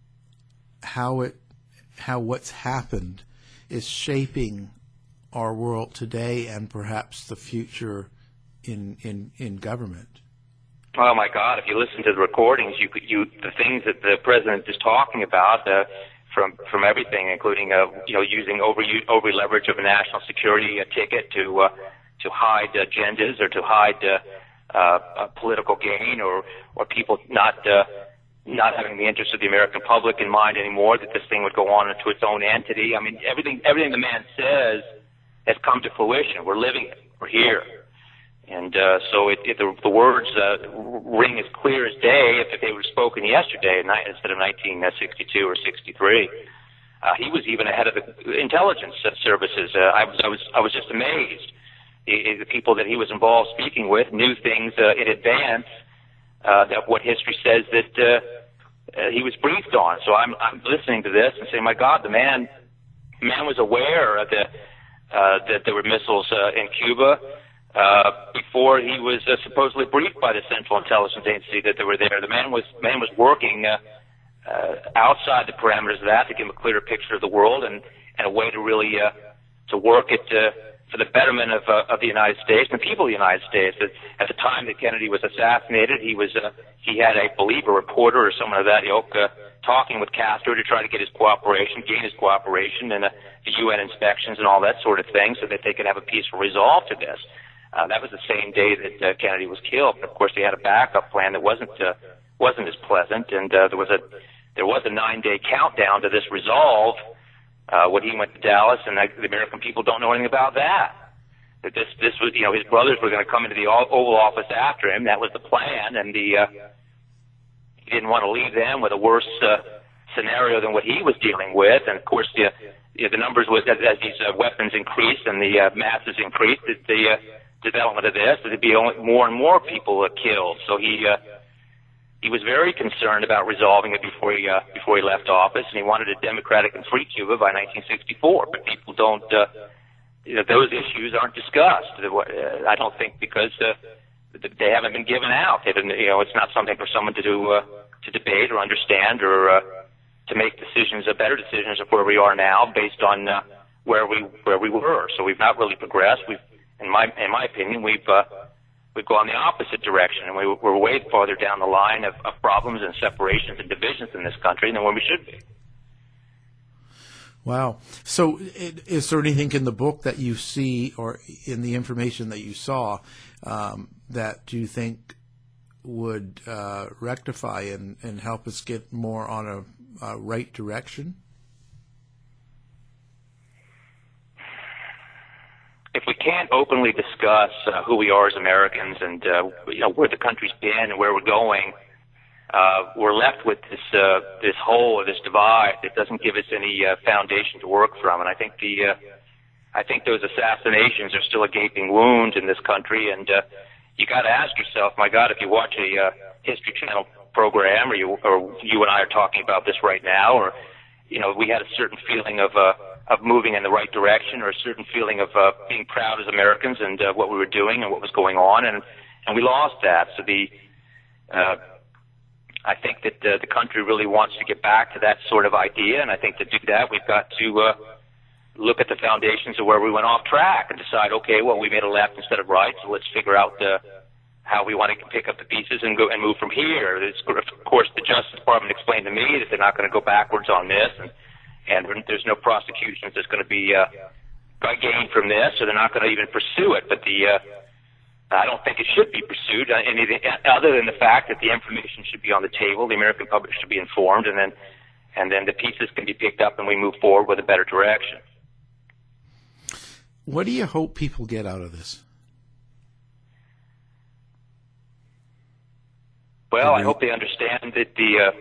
S10: how it, how what's happened is shaping our world today and perhaps the future in in, in government?
S11: Oh my God! If you listen to the recordings, you could you the things that the president is talking about, uh, from from everything, including uh, you know using over over leverage of a national security uh, ticket to uh, to hide agendas or to hide. Uh, Uh, a political gain, or or people not uh, not having the interest of the American public in mind anymore. That this thing would go on into its own entity. I mean, everything everything the man says has come to fruition. We're living it. We're here, and uh, so it, it, the, the words uh, ring as clear as day if, if they were spoken yesterday instead of nineteen sixty-two or sixty-three. Uh, he was even ahead of the intelligence services. Uh, I was I was I was just amazed. The people that he was involved speaking with knew things uh, in advance uh, of what history says that uh, uh, he was briefed on. So I'm, I'm listening to this and saying, my God, the man, the man was aware of the, uh, that there were missiles uh, in Cuba uh, before he was uh, supposedly briefed by the Central Intelligence Agency that they were there. The man was man was working uh, uh, outside the parameters of that to give him a clearer picture of the world and, and a way to really uh, to work it. Uh, for the betterment of, uh, of the United States and the people of the United States. At, at the time that Kennedy was assassinated, he was uh, he had, I believe, a reporter or someone of that ilk uh, talking with Castro to try to get his cooperation, gain his cooperation, and uh, the U N inspections and all that sort of thing, so that they could have a peaceful resolve to this. Uh, that was the same day that uh, Kennedy was killed. But of course, they had a backup plan that wasn't uh, wasn't as pleasant, and uh, there was a there was a nine-day countdown to this resolve. Uh, when he went to Dallas, and the American people don't know anything about that. That this, this was, you know, his brothers were going to come into the Oval Office after him. That was the plan, and the uh, he didn't want to leave them with a worse uh, scenario than what he was dealing with. And of course, the, you know, the numbers was as, as these uh, weapons increased and the uh, masses increased, the, the uh, development of this, there'd be only more and more people uh, killed. So he uh, he was very concerned about resolving it before he uh, before he left office, and he wanted a democratic and free Cuba by nineteen sixty-four. But people don't, uh, you know, those issues aren't discussed. I don't think because uh, they haven't been given out. They didn't, you know, it's not something for someone to do uh, to debate or understand or uh, to make decisions, uh, better decisions of where we are now based on uh, where we where we were. So we've not really progressed. We've, in my in my opinion, we've uh, we've gone the opposite direction, and we, we're way farther down the line of, of problems and separations and divisions in this country than where we should be.
S10: Wow. So is there anything in the book that you see or in the information that you saw um, that you think would uh, rectify and, and help us get more on a, a right direction?
S11: If we can't openly discuss uh, who we are as Americans and uh, you know, where the country's been and where we're going, Uh, we're left with this uh, this hole or this divide that doesn't give us any uh, foundation to work from. And I think the uh, I think those assassinations are still a gaping wound in this country. And uh, you got to ask yourself, my God, if you watch a uh, History Channel program, or you or you and I are talking about this right now, or you know, we had a certain feeling of uh, of moving in the right direction, or a certain feeling of uh, being proud as Americans and uh, what we were doing and what was going on, and and we lost that. So the uh, I think that uh, the country really wants to get back to that sort of idea, and I think to do that, we've got to uh, look at the foundations of where we went off track and decide, okay, well, we made a left instead of right, so let's figure out uh, how we want to pick up the pieces and go and move from here. It's, of course, the Justice Department explained to me that they're not going to go backwards on this, and, and there's no prosecutions that's going to be uh, gained from this, so they're not going to even pursue it. But the uh, I don't think it should be pursued, uh, anything other than the fact that the information should be on the table, the American public should be informed, and then and then the pieces can be picked up and we move forward with a better direction.
S10: What do you hope people get out of this?
S11: Well, I hope they understand that the uh,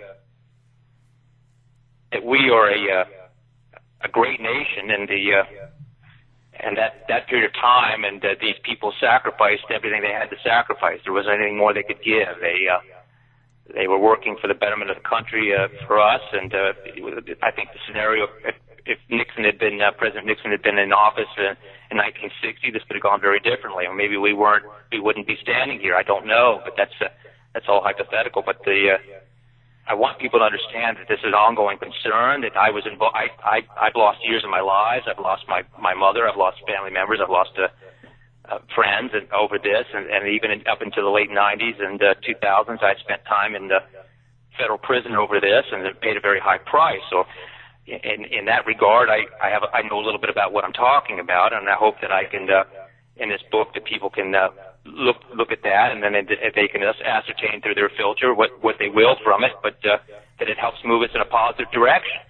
S11: that we are a uh, a great nation, and the uh, And that, that period of time, and uh, these people sacrificed everything they had to sacrifice. There wasn't anything more they could give. They uh, they were working for the betterment of the country uh, for us. And uh, I think the scenario, if, if Nixon had been uh, President Nixon had been in office in, in nineteen sixty, this could have gone very differently. Or maybe we weren't, we wouldn't be standing here. I don't know, but that's uh, that's all hypothetical. But the uh, I want people to understand that this is an ongoing concern, that I was involved. I, I, I've lost years of my lives. I've lost my, my mother. I've lost family members. I've lost uh, uh, friends and, over this. And, and even in, up into the late nineties and uh, two thousands, I spent time in the federal prison over this and paid a very high price. So in, in that regard, I, I, have, I know a little bit about what I'm talking about, and I hope that I can, uh, in this book, that people can uh, look look at that, and then they, they can ascertain through their filter what, what they will from it, but uh, that it helps move us in a positive direction.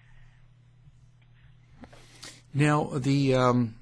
S10: Now, the um,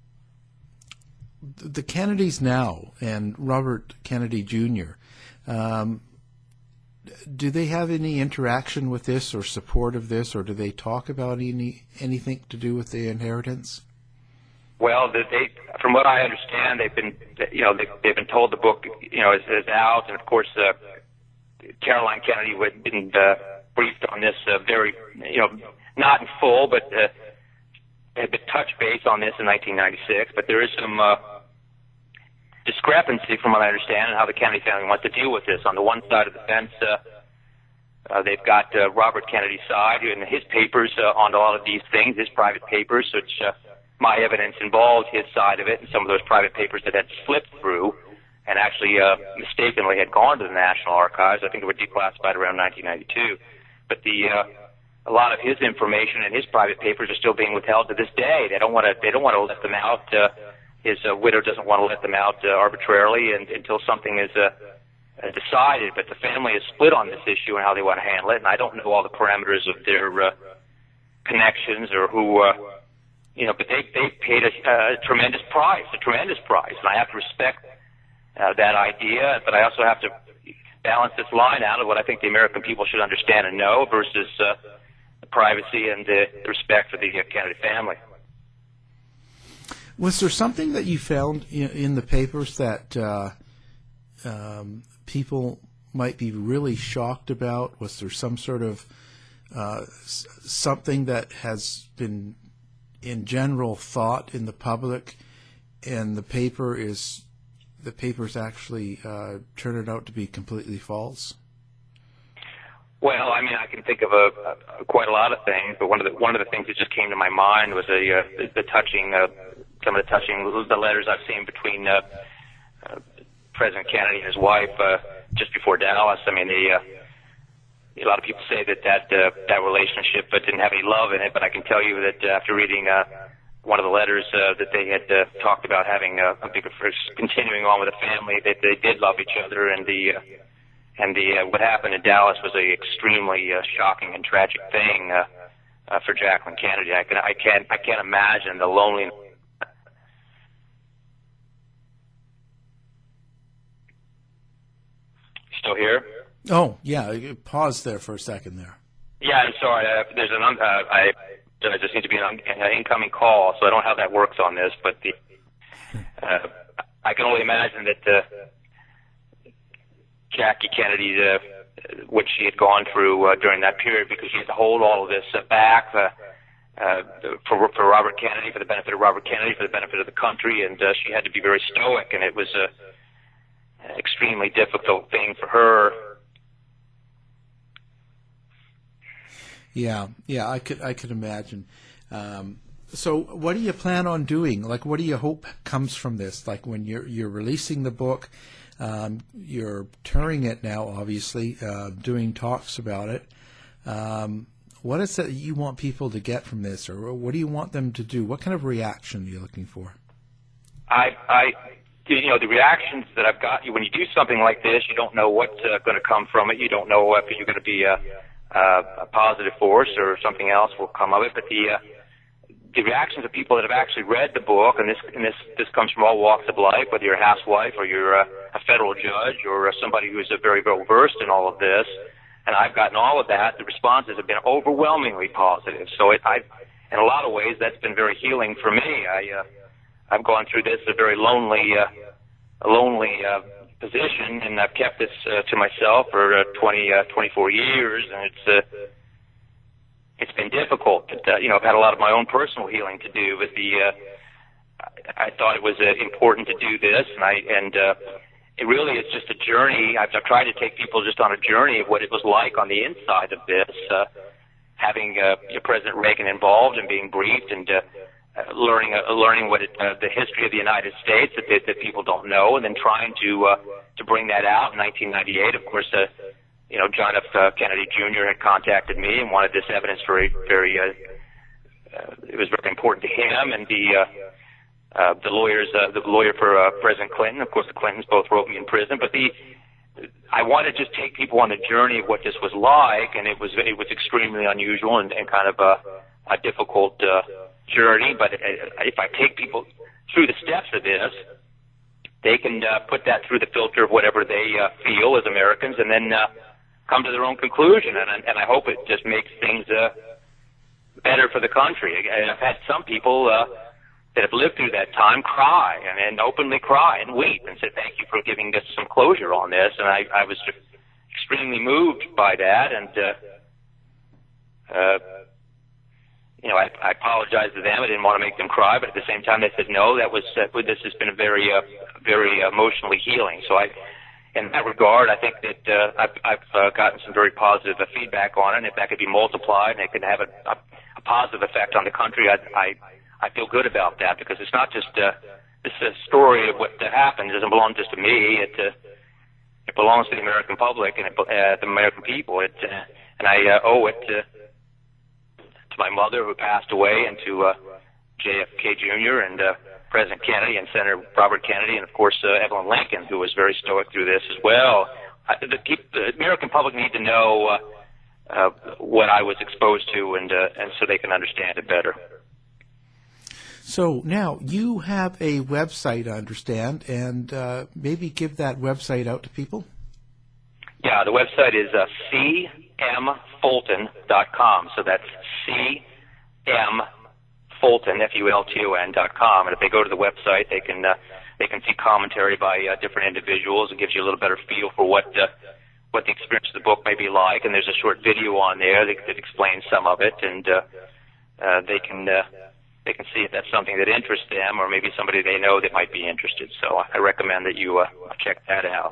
S10: the Kennedys now and Robert Kennedy Junior, um, do they have any interaction with this or support of this, or do they talk about any anything to do with the inheritance?
S11: Well, they, from what I understand, they've been, you know, they, they've been told the book, you know, is, is out, and of course, uh, Caroline Kennedy had been uh, briefed on this uh, very, you know, not in full, but uh, had been touched base on this in nineteen ninety-six. But there is some uh, discrepancy, from what I understand, in how the Kennedy family wants to deal with this. On the one side of the fence, uh, uh, they've got uh, Robert Kennedy's side and his papers uh, on a lot of these things, his private papers, which. Uh, My evidence involved his side of it, and some of those private papers that had slipped through and actually uh, mistakenly had gone to the National Archives. I think they were declassified around nineteen ninety-two. But the uh, a lot of his information and his private papers are still being withheld to this day. They don't want to. They don't want to let them out. Uh, his uh, widow doesn't want to let them out uh, arbitrarily and, until something is uh, uh, decided. But the family is split on this issue and how they want to handle it. And I don't know all the parameters of their uh, connections or who. Uh, You know, but they they paid a, a tremendous price, a tremendous price, and I have to respect uh, that idea. But I also have to balance this line out of what I think the American people should understand and know versus uh, privacy and the, the respect for the uh, Kennedy family.
S10: Was there something that you found in, in the papers that uh, um, people might be really shocked about? Was there some sort of uh, s- something that has been in general thought in the public, and the paper is the paper's actually uh, turned out to be completely false?
S11: Well, I mean, I can think of a, a quite a lot of things, but one of the one of the things that just came to my mind was a uh, the, the touching uh, some of the touching the letters I've seen between uh, uh, President Kennedy and his wife uh, just before Dallas. I mean, the, uh, a lot of people say that that uh, that relationship uh, didn't have any love in it, but I can tell you that uh, after reading uh, one of the letters uh, that they had uh, talked about having uh, a bigger continuing on with the family, that they did love each other, and the uh, And the uh, what happened in Dallas was a extremely uh, shocking and tragic thing uh, uh, for Jacqueline Kennedy. I can I can't I can't imagine the loneliness. Still here?
S10: Oh yeah, pause there for a second there.
S11: Yeah, I'm sorry. Uh, there's an uh, I there just seems to be an, an incoming call, so I don't know how that works on this, but the uh, I can only imagine that. Uh, Jackie Kennedy, uh, what she had gone through uh, during that period, because she had to hold all of this uh, back uh, uh, for for Robert Kennedy, for the benefit of Robert Kennedy, for the benefit of the country, and uh, she had to be very stoic, and it was a, an extremely difficult thing for her.
S10: Yeah, yeah, I could I could imagine. Um, so, what do you plan on doing? Like, what do you hope comes from this? Like, when you're you're releasing the book. Um, you're touring it now, obviously, uh, doing talks about it. Um, what is it that you want people to get from this, or what do you want them to do? What kind of reaction are you looking for?
S11: I, I, you know, the reactions that I've got, when you do something like this, you don't know what's uh, going to come from it. You don't know if you're going to be a, a, a positive force or something else will come of it. But the uh, the reactions of people that have actually read the book, and this and this this comes from all walks of life, whether you're a housewife or you're a, a federal judge or uh, somebody who's uh, very well versed in all of this, and I've gotten all of that. The responses have been overwhelmingly positive. So it, I, in a lot of ways, that's been very healing for me. I uh, I've gone through this a very lonely, uh, a lonely uh, position, and I've kept this uh, to myself for uh, twenty, uh, twenty-four years, and it's. Uh, It's been difficult, but uh, you know, I've had a lot of my own personal healing to do. But the, uh, I, I thought it was uh, important to do this, and I, and uh, it really is just a journey. I've, I've tried to take people just on a journey of what it was like on the inside of this, uh, having uh, President Reagan involved and being briefed and uh, uh, learning, uh, learning what it, uh, the history of the United States that, that, that people don't know, and then trying to uh, to bring that out in nineteen ninety-eight. Of course. Uh, You know, John F. Uh, Kennedy Junior had contacted me and wanted this evidence very, very. Uh, uh, it was very important to him, and the uh, uh, the lawyers, uh, the lawyer for uh, President Clinton. Of course, the Clintons both wrote me in prison. But the, I wanted to just take people on the journey of what this was like, and it was it was extremely unusual and, and kind of a, a difficult uh, journey. But if I take people through the steps of this, they can uh, put that through the filter of whatever they uh, feel as Americans, and then. Uh, come to their own conclusion, and, and I hope it just makes things uh, better for the country. I've had some people uh, that have lived through that time cry and, and openly cry and weep and say, thank you for giving us some closure on this, and I, I was just extremely moved by that, and uh, uh, you know, I, I apologize to them. I didn't want to make them cry, but at the same time they said, no, that was uh, this has been a very, uh, very emotionally healing. So I In that regard, I think that uh, I've, I've uh, gotten some very positive uh, feedback on it, and if that could be multiplied and it could have a, a, a positive effect on the country, I, I, I feel good about that, because it's not just uh, this is a story of what happened. It doesn't belong just to me. It, uh, it belongs to the American public and it, uh, the American people, it, uh, and I uh, owe it to, to my mother, who passed away, and to uh, J F K Junior and uh, President Kennedy and Senator Robert Kennedy, and of course uh, Evelyn Lincoln, who was very stoic through this as well. I, the, the American public need to know uh, uh, what I was exposed to, and uh, and so they can understand it better.
S10: So now you have a website, I understand, and uh, maybe give that website out to people.
S11: Yeah, the website is uh, C m fulton dot com. So that's C M Fulton, F U L T O N dot com. And if they go to the website, they can uh, they can see commentary by uh, different individuals. It gives you a little better feel for what uh, what the experience of the book may be like. And there's a short video on there that, that explains some of it, and uh, uh, they can uh, they can see if that's something that interests them, or maybe somebody they know that might be interested. So I recommend that you uh, check that out.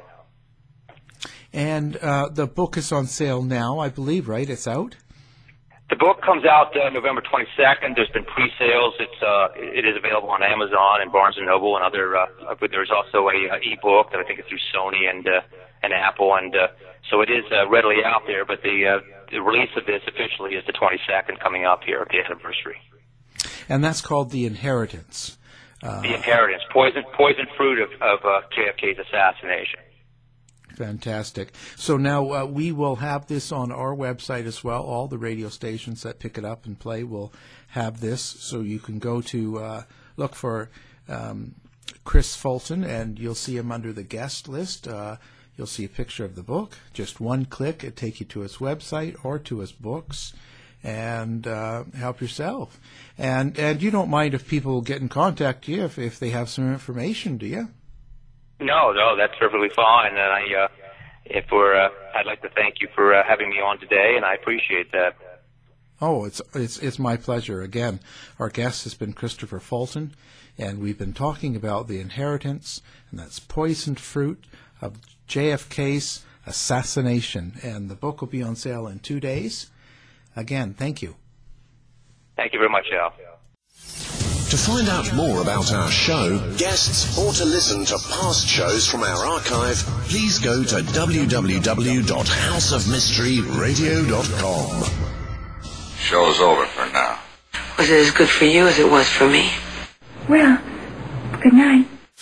S10: And uh, the book is on sale now, I believe, right? It's out?
S11: The book comes out uh, November twenty-second. There's been pre-sales. It's uh, it is available on Amazon and Barnes and Noble and other. Uh, but there's also a uh, e-book that I think is through Sony and uh, and Apple, and uh, so it is uh, readily out there. But the uh, the release of this officially is the twenty-second, coming up here at the anniversary.
S10: And that's called The Inheritance.
S11: Uh, the Inheritance, poison poison fruit of of uh, J F K's assassination.
S10: Fantastic. So now uh, we will have this on our website as well. All the radio stations that pick it up and play will have this. So you can go to uh, look for um, Chris Fulton, and you'll see him under the guest list. Uh, you'll see a picture of the book. Just one click, it'll take you to his website or to his books, and uh, help yourself. And and you don't mind if people get in contact with you if, if they have some information, do you?
S11: No, no, that's perfectly fine. And I, uh, if we're, uh, I'd like to thank you for uh, having me on today, and I appreciate that.
S10: Oh, it's it's it's my pleasure. Again, our guest has been Christopher Fulton, and we've been talking about The Inheritance, and that's poisoned fruit of J F K's assassination. And the book will be on sale in two days. Again, thank you.
S11: Thank you very much, Al.
S9: To find out more about our show, guests, or to listen to past shows from our archive, please go to w w w dot house of mystery radio dot com.
S15: Show's over for now.
S16: Was it as good for you as it was for me?
S17: Well, good night.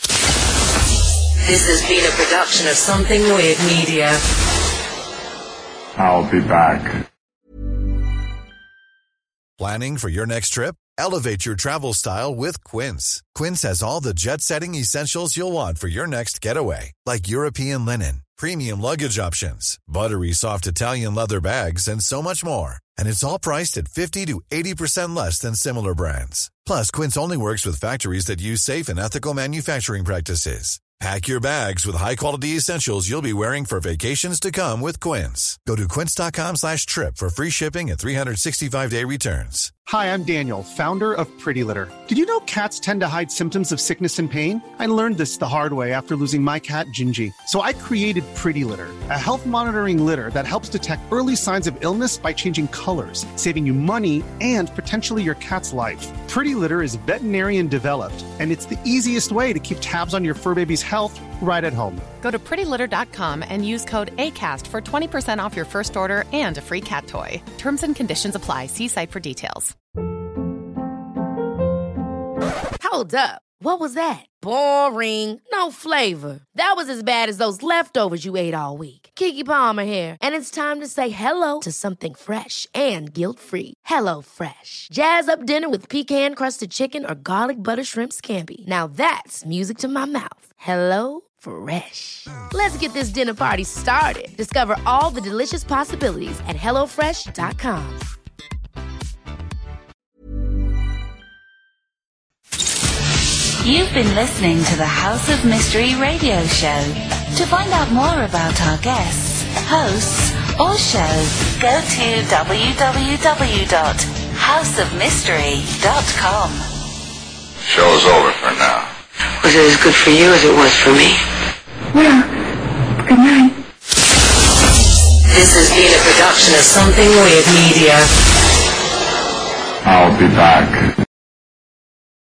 S16: This has been a production of Something Weird Media.
S15: I'll be back.
S18: Planning for your next trip? Elevate your travel style with Quince. Quince has all the jet-setting essentials you'll want for your next getaway, like European linen, premium luggage options, buttery soft Italian leather bags, and so much more. And it's all priced at fifty to eighty percent less than similar brands. Plus, Quince only works with factories that use safe and ethical manufacturing practices. Pack your bags with high-quality essentials you'll be wearing for vacations to come with Quince. Go to quince.com slash trip for free shipping and three sixty-five day returns.
S19: Hi, I'm Daniel, founder of Pretty Litter. Did you know cats tend to hide symptoms of sickness and pain? I learned this the hard way after losing my cat, Gingy. So I created Pretty Litter, a health monitoring litter that helps detect early signs of illness by changing colors, saving you money and potentially your cat's life. Pretty Litter is veterinarian developed, and it's the easiest way to keep tabs on your fur baby's health right at home.
S20: Go to pretty litter dot com and use code ACAST for twenty percent off your first order and a free cat toy. Terms and conditions apply. See site for details.
S21: Hold up. What was that? Boring. No flavor. That was as bad as those leftovers you ate all week. Keke Palmer here, and it's time to say hello to something fresh and guilt-free. Hello Fresh. Jazz up dinner with pecan-crusted chicken or garlic butter shrimp scampi. Now that's music to my mouth. Hello Fresh. Let's get this dinner party started. Discover all the delicious possibilities at hello fresh dot com.
S7: You've been listening to the House of Mystery radio show. To find out more about our guests, hosts, or shows, go to w w w dot house of mystery dot com.
S15: Show's over for now.
S16: Was it as good for you as it was for me?
S17: Well, good night.
S16: This has been a production of Something Weird Media.
S15: I'll be back.